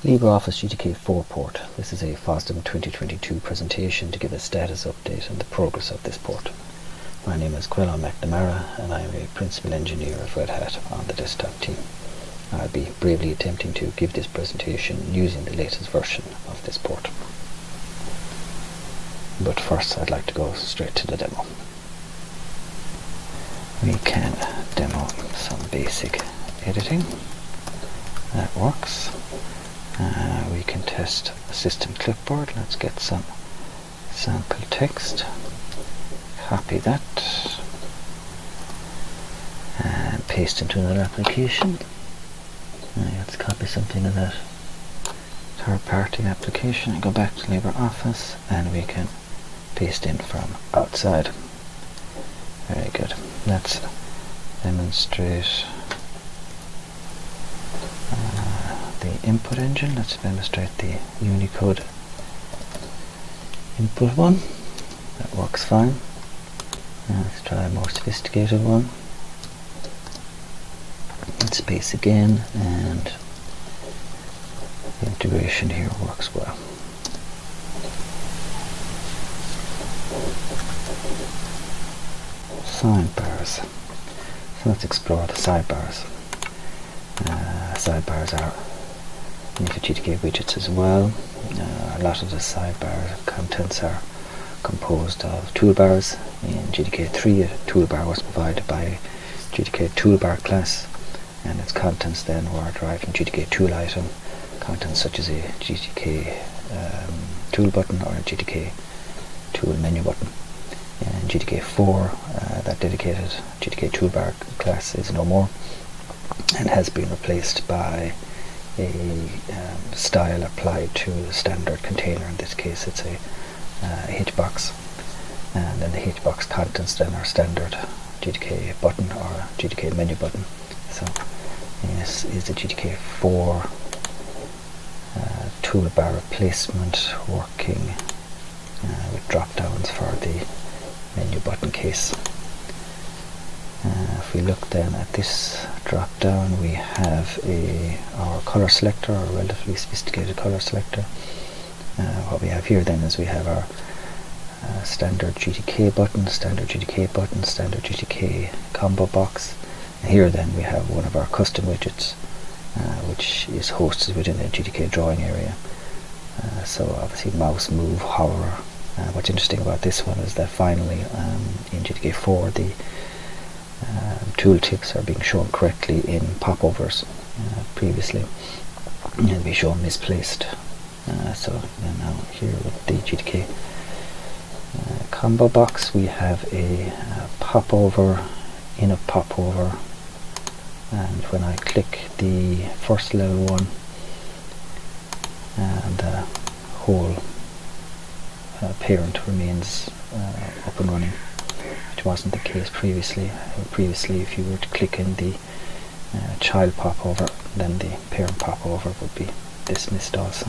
LibreOffice GTK 4 port. This is a FOSDEM 2022 presentation to give a status update on the progress of this port. My name is Quillan McNamara and I am a Principal Engineer at Red Hat on the desktop team. I'll be bravely attempting to give this presentation using the latest version of this port. But first I'd like to go straight to the demo. We can demo some basic editing. That works. We can test a system clipboard. Let's get some sample text. Copy that and paste into another application. Let's copy something of that third-party application and go back to LibreOffice, and we can paste in from outside. Very good. Let's demonstrate the input engine. Let's demonstrate the Unicode input one. That works fine. Let's try a more sophisticated one. Let's paste again, and the integration here works well. Sidebars. So let's explore the sidebars. Sidebars are native GTK widgets as well. A lot of the sidebar contents are composed of toolbars. In GTK 3, a toolbar was provided by GTK toolbar class, and its contents then were derived from GTK tool item. Contents such as a GTK tool button or a GTK tool menu button. In GTK 4, that dedicated GTK toolbar class is no more and has been replaced by a style applied to the standard container. In this case it's a hitbox, and then the hitbox contents then are standard GTK button or GTK menu button. So this is the GTK 4 toolbar replacement working with drop downs for the menu button case. If we look then at this drop down, we have our color selector, or a relatively sophisticated color selector. What we have here then is we have our standard GTK button, standard GTK button, standard GTK combo box. And here then we have one of our custom widgets, which is hosted within the GTK drawing area. So obviously mouse, move, hover. What's interesting about this one is that finally in GTK 4 the tooltips are being shown correctly in popovers. Previously they'd be shown misplaced. So now here with the GTK combo box, we have a popover in a popover, and when I click the first level one, the whole parent remains up and running, which wasn't the case previously. Previously, if you were to click in the child popover, then the parent popover would be dismissed also.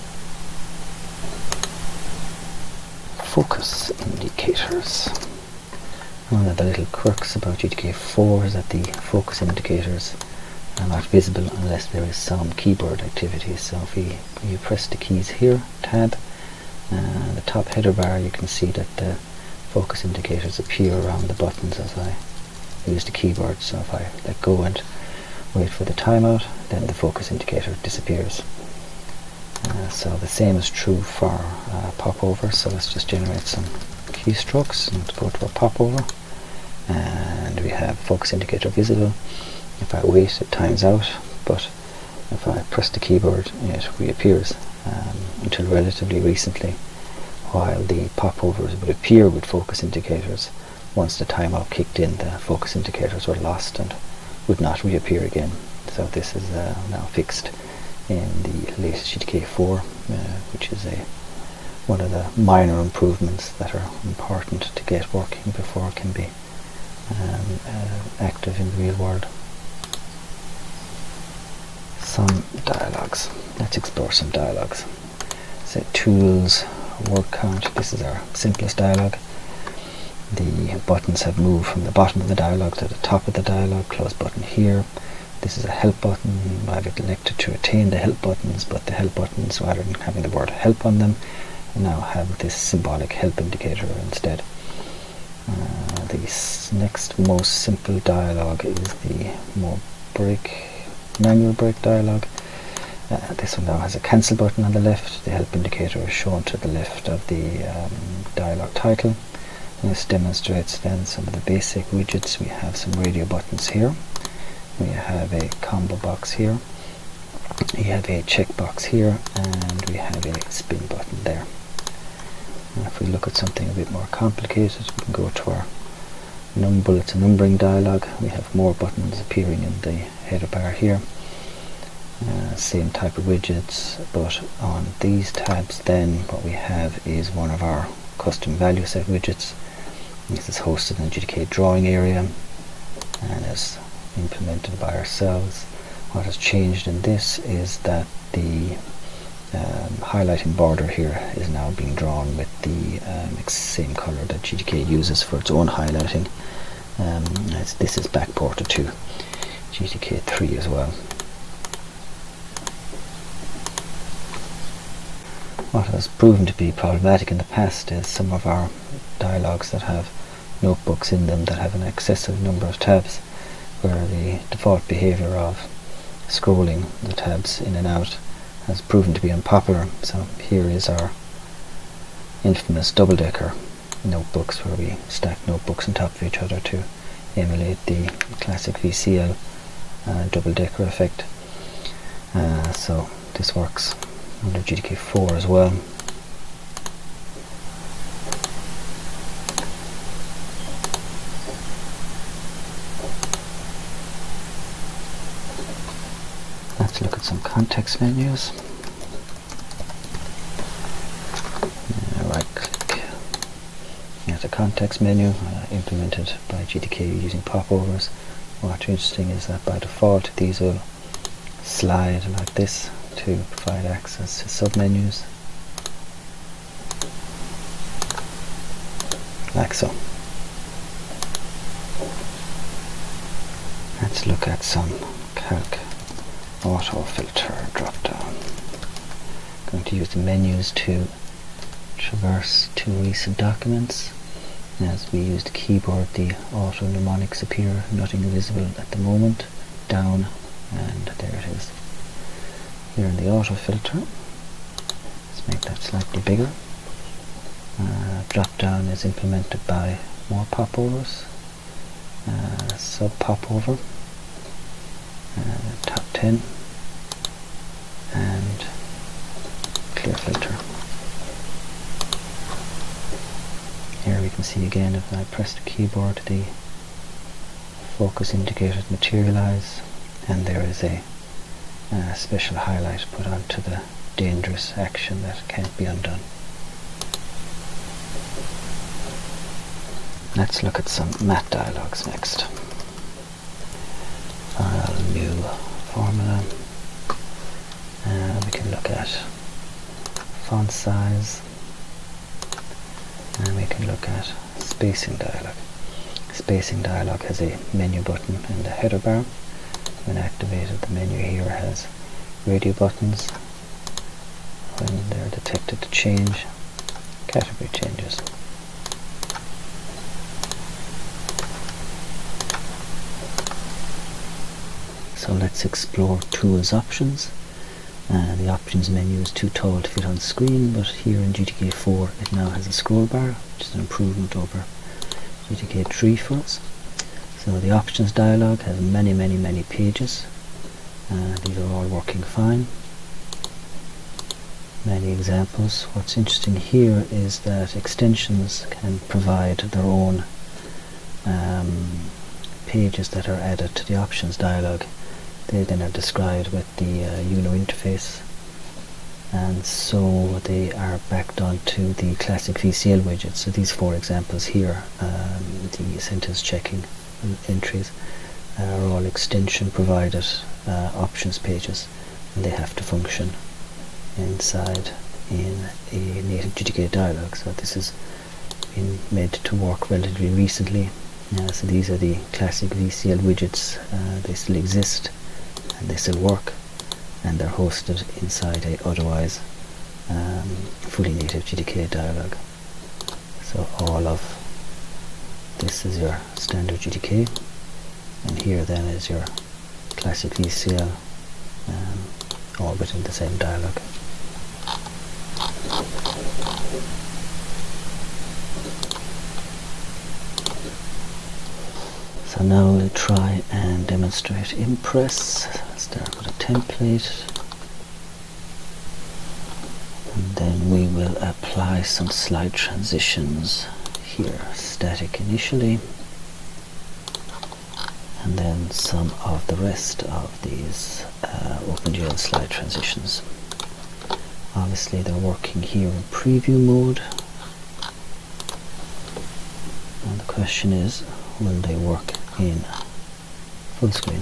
Focus indicators. One of the little quirks about GTK 4 is that the focus indicators are not visible unless there is some keyboard activity. So if you press the keys here, tab, the top header bar, you can see that the focus indicators appear around the buttons as I use the keyboard. So if I let go and wait for the timeout, then the focus indicator disappears. So the same is true for popover. So let's just generate some keystrokes and go to a popover, and we have focus indicator visible. If I wait, it times out, but if I press the keyboard, it reappears. Until relatively recently, while the popovers would appear with focus indicators, once the timeout kicked in, the focus indicators were lost and would not reappear again. So this is now fixed in the latest GTK 4, which is one of the minor improvements that are important to get working before it can be active in the real world. Some dialogues. Let's explore some dialogues. So tools, word count. This is our simplest dialog. The buttons have moved from the bottom of the dialog to the top of the dialog. Close button here. this is a help button. I've elected to retain the help buttons, but the help buttons, rather than having the word help on them, now have this symbolic help indicator instead. The next most simple dialog is the manual brake dialog. This one now has a cancel button on the left. The help indicator is shown to the left of the dialog title. And this demonstrates then some of the basic widgets. We have some radio buttons here. We have a combo box here. We have a checkbox here, and we have a spin button there. And if we look at something a bit more complicated, we can go to our bullets and numbering dialog. We have more buttons appearing in the header bar here. Same type of widgets, but on these tabs then what we have is one of our custom value set widgets. This is hosted in the GTK drawing area and is implemented by ourselves. What has changed in this is that the highlighting border here is now being drawn with the same color that GTK uses for its own highlighting. This is backported to GTK 3 as well. What has proven to be problematic in the past is some of our dialogues that have notebooks in them that have an excessive number of tabs, where the default behavior of scrolling the tabs in and out has proven to be unpopular. So here is our infamous double-decker notebooks, where we stack notebooks on top of each other to emulate the classic VCL double-decker effect. So this works under GTK 4 as well. Let's look at some context menus. Right click at the context menu, implemented by GTK using popovers. What's interesting is that by default these will slide like this to provide access to submenus, like so. Let's look at some calc auto filter drop down. I'm going to use the menus to traverse to recent documents. As we use the keyboard, the auto mnemonics appear, nothing visible at the moment, down, and there it is. Here in the auto filter, let's make that slightly bigger. Drop down is implemented by more popovers, sub popover, top 10, and clear filter. Here we can see again, if I press the keyboard, the focus indicators materialize, and there is a special highlight put onto the dangerous action that can't be undone. Let's look at some math dialogues next. File, new formula. We can look at font size, and we can look at spacing dialog. Spacing dialog has a menu button in the header bar. When activated, the menu here has radio buttons. When they're detected to change, category changes. So let's explore tools options. The options menu is too tall to fit on screen, but here in GTK 4 it now has a scroll bar, which is an improvement over GTK 3 for us. So the options dialog has many pages. These are all working fine. Many examples. What's interesting here is that extensions can provide their own pages that are added to the options dialog. They then are described with the UNO interface, and so they are backed onto the classic VCL widget. So these 4 examples here, the sentence checking entries, are all extension provided options pages, and they have to function inside in a native GTK dialog. So this has been made to work relatively recently. So these are the classic VCL widgets. They still exist, and this will work, and they're hosted inside a otherwise fully native GTK dialog. So all of this is your standard GTK, and here then is your classic VCL, all within the same dialog. So now we'll try and demonstrate Impress. Start with a template, and then we will apply some slide transitions here, static initially, and then some of the rest of these OpenGL slide transitions. Obviously they're working here in preview mode, and the question is, will they work in full screen?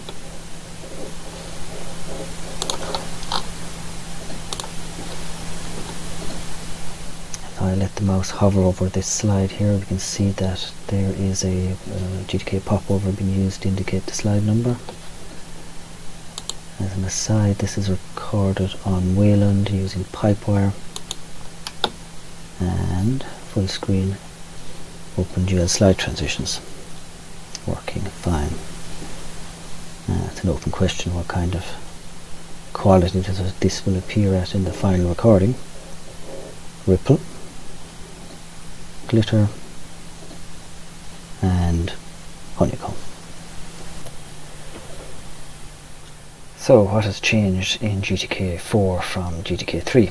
If I let the mouse hover over this slide here, we can see that there is a GTK popover being used to indicate the slide number. As an aside, this is recorded on Wayland using Pipewire, and full screen OpenGL slide transitions working fine. It's an open question what kind of quality this will appear at in the final recording. Ripple, glitter, and honeycomb. So what has changed in GTK 4 from GTK 3?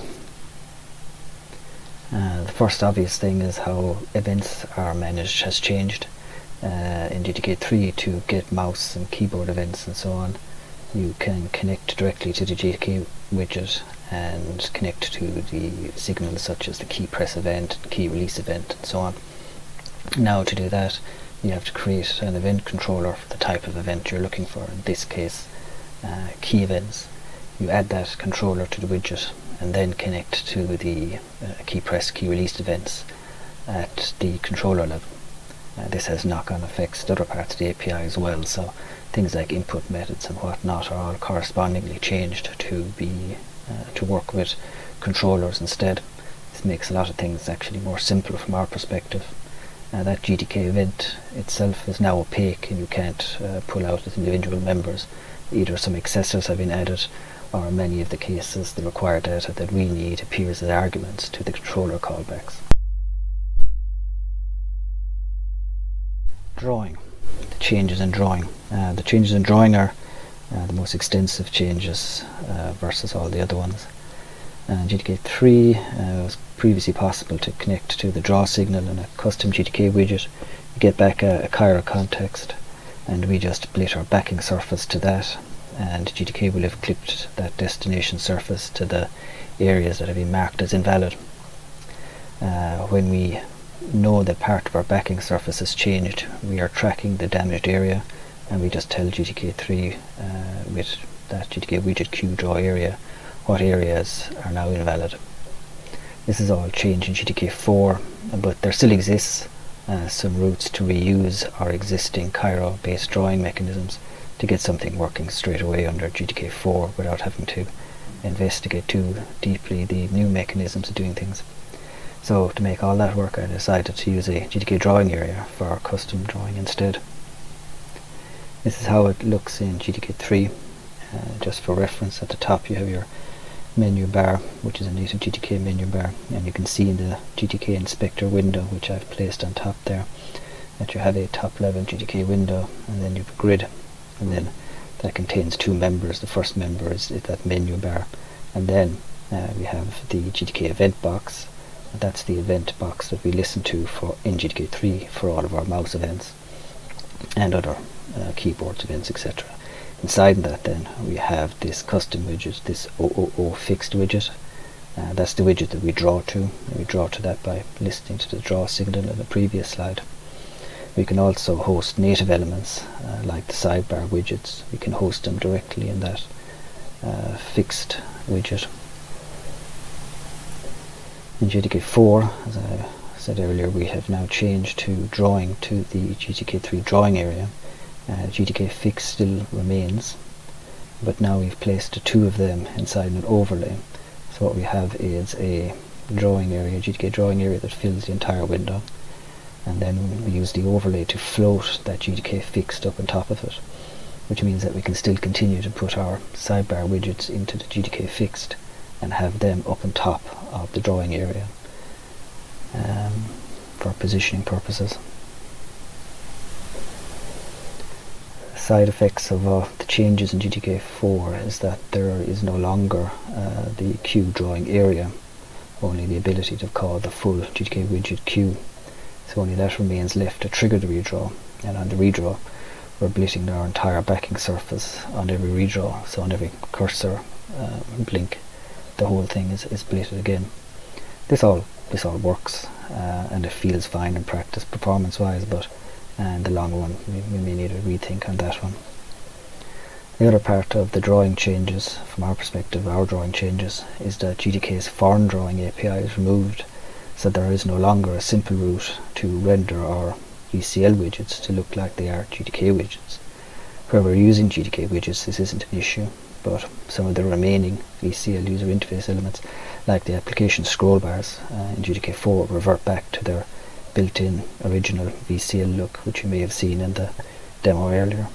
The first obvious thing is how events are managed has changed. In GTK 3, to get mouse and keyboard events and so on, you can connect directly to the GTK widget and connect to the signals such as the key press event, key release event, and so on. Now to do that, you have to create an event controller for the type of event you're looking for. In this case, key events. You add that controller to the widget and then connect to the key press, key release events at the controller level. This has knock-on effects to other parts of the API as well, so things like input methods and whatnot are all correspondingly changed to work with controllers instead. This makes a lot of things actually more simple from our perspective. That GTK event itself is now opaque, and you can't pull out its individual members. Either some accessors have been added, or in many of the cases the required data that we need appears as arguments to the controller callbacks. Drawing. The changes in drawing. The changes in drawing are the most extensive changes versus all the other ones. GTK 3 was previously possible to connect to the draw signal in a custom GTK widget. You get back a Cairo context, and we just split our backing surface to that, and GTK will have clipped that destination surface to the areas that have been marked as invalid. When we know that part of our backing surface has changed, we are tracking the damaged area, and we just tell GTK 3 with that GTK widget queue draw area what areas are now invalid. This is all changed in GTK 4, but there still exists some routes to reuse our existing Cairo based drawing mechanisms to get something working straight away under GTK 4 without having to investigate too deeply the new mechanisms of doing things. So to make all that work, I decided to use a GTK drawing area for our custom drawing instead. This is how it looks in GTK 3. Just for reference, at the top you have your menu bar, which is a native GTK menu bar, and you can see in the GTK inspector window, which I've placed on top there, that you have a top level GTK window, and then you have a grid, and then that contains two members. The first member is that menu bar, and then we have the GTK event box. That's the event box that we listen to for in GTK 3 for all of our mouse events and other keyboard events, etc. Inside that then we have this custom widget, this OOO fixed widget. That's the widget that we draw to. And we draw to that by listening to the draw signal in the previous slide. We can also host native elements like the sidebar widgets. We can host them directly in that fixed widget. In GTK 4, as I said earlier, we have now changed to drawing to the GTK 3 drawing area. GTK fix still remains, but now we've placed two of them inside an overlay. So what we have is a drawing area, GTK drawing area, that fills the entire window, and then we use the overlay to float that GTK fixed up on top of it, which means that we can still continue to put our sidebar widgets into the GTK fixed and have them up on top of the drawing area for positioning purposes. Side effects of the changes in GTK4 is that there is no longer the queue drawing area, only the ability to call the full GTK widget queue. So only that remains left to trigger the redraw, and on the redraw we're blitting our entire backing surface on every redraw, so on every cursor blink the whole thing is blitted again. This all works, and it feels fine in practice performance wise, but in the long run we may need a rethink on that one. The other part of the drawing changes, from our perspective, our drawing changes, is that GTK's foreign drawing API is removed, so there is no longer a simple route to render our VCL widgets to look like they are GTK widgets. Where we're using GTK widgets, this isn't an issue, but some of the remaining VCL user interface elements, like the application scroll bars in GTK4, revert back to their built-in original VCL look, which you may have seen in the demo earlier.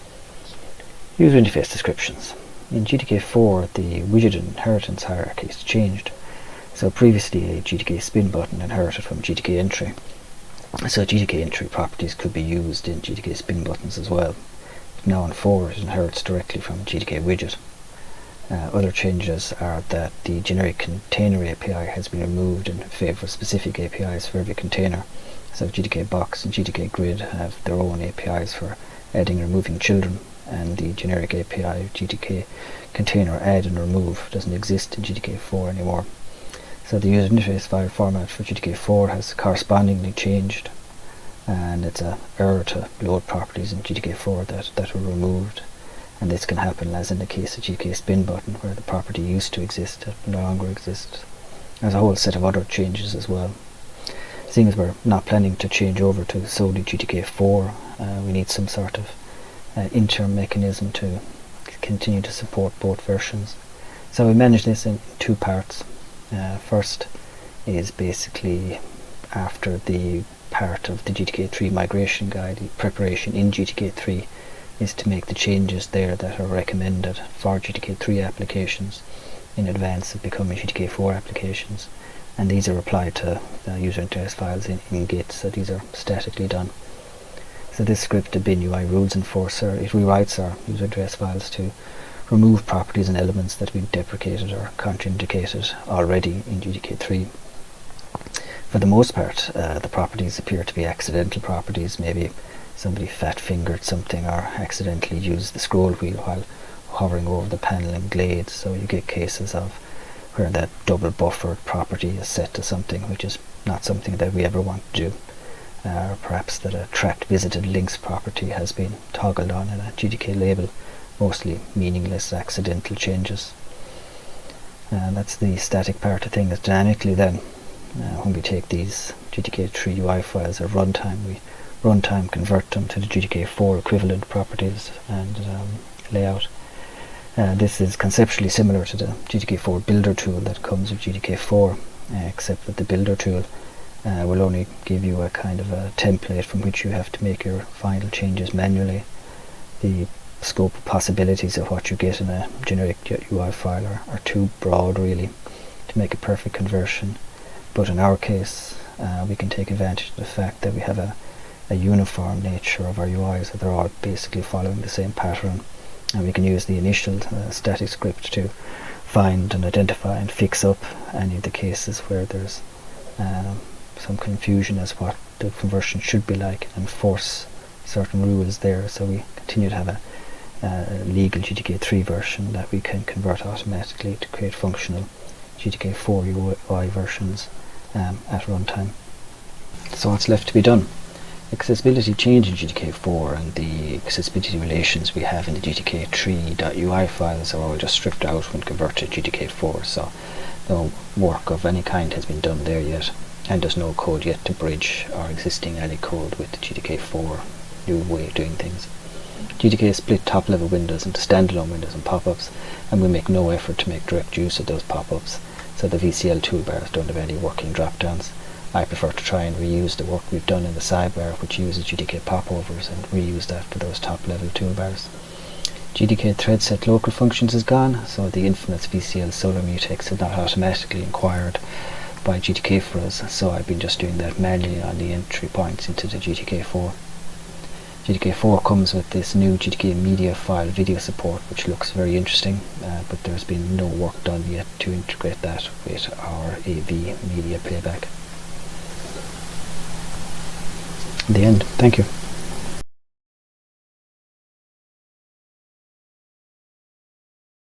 User interface descriptions. In GTK4, the widget inheritance hierarchy is changed. So previously a GTK spin button inherited from GTK entry. So GTK entry properties could be used in GTK spin buttons as well. But now in 4 it inherits directly from GTK widget. Other changes are that the generic container API has been removed in favour of specific APIs for every container. So GTK box and GTK grid have their own APIs for adding and removing children, and the generic API GTK container add and remove doesn't exist in GTK4 anymore. So the user interface file format for GTK4 has correspondingly changed, and it's an error to load properties in GTK4 that were removed. And this can happen, as in the case of GTK spin button, where the property used to exist it no longer exists. There's a whole set of other changes as well. Seeing as we're not planning to change over to solely GTK4, we need some sort of interim mechanism to continue to support both versions. So we manage this in two parts. First is basically after the part of the GTK3 migration guide, the preparation in GTK3 is to make the changes there that are recommended for GTK3 applications in advance of becoming GTK4 applications, and these are applied to the user interface files in Git, so these are statically done. So this script, the bin UI rules enforcer, it rewrites our user interface files to remove properties and elements that have been deprecated or contraindicated already in GTK3. For the most part, the properties appear to be accidental properties. Maybe somebody fat fingered something or accidentally used the scroll wheel while hovering over the panel in Glade, so you get cases of where that double buffered property is set to something which is not something that we ever want to do, or perhaps that a tracked visited links property has been toggled on in a GTK label, mostly meaningless accidental changes. And that's the static part of things. Dynamically then, when we take these GTK3 UI files at runtime, we runtime convert them to the GTK4 equivalent properties and layout. This is conceptually similar to the GTK4 builder tool that comes with GTK4, except that the builder tool will only give you a kind of a template from which you have to make your final changes manually. The scope of possibilities of what you get in a generic UI file are too broad really to make a perfect conversion, but in our case we can take advantage of the fact that we have a uniform nature of our UIs, so they're all basically following the same pattern, and we can use the initial static script to find and identify and fix up any of the cases where there's some confusion as what the conversion should be like, and force certain rules there, so we continue to have a legal GTK3 version that we can convert automatically to create functional GTK4 UI versions at runtime. So what's left to be done? Accessibility change in GTK4 and the accessibility relations we have in the GTK3.UI files are all just stripped out when converted to GTK4, so no work of any kind has been done there yet, and there's no code yet to bridge our existing ALI code with the GTK4 new way of doing things. GTK split top-level windows into standalone windows and pop-ups, and we make no effort to make direct use of those pop-ups, so the VCL toolbars don't have any working drop-downs. I prefer to try and reuse the work we've done in the sidebar, which uses GTK popovers, and reuse that for those top-level toolbars. GTK thread set local functions is gone, so the infamous VCL solar mutex is not automatically inquired by GTK for us, so I've been just doing that manually on the entry points into the GTK4. GTK4 comes with this new GTK media file video support, which looks very interesting, but there's been no work done yet to integrate that with our AV media playback. The end. Thank you.